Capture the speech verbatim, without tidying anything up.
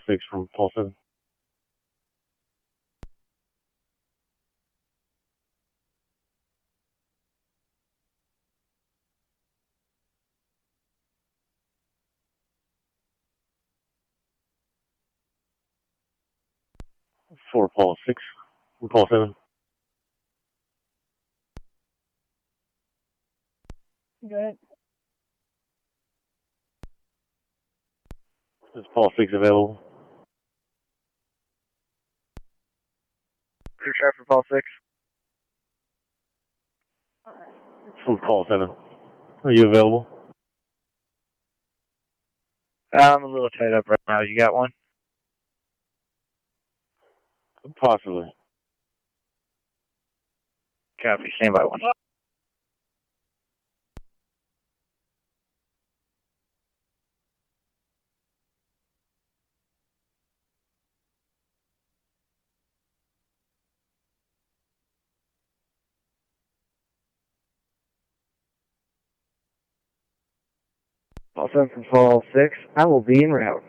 six from Paul seven. four Paul six from Paul seven. Go ahead. Is Paul six available? Crew chart for Paul six. From Paul seven. Are you available? I'm a little tied up right now. You got one? Possibly. Copy. Stand by one. Paul seven from Paul six. I will be en route.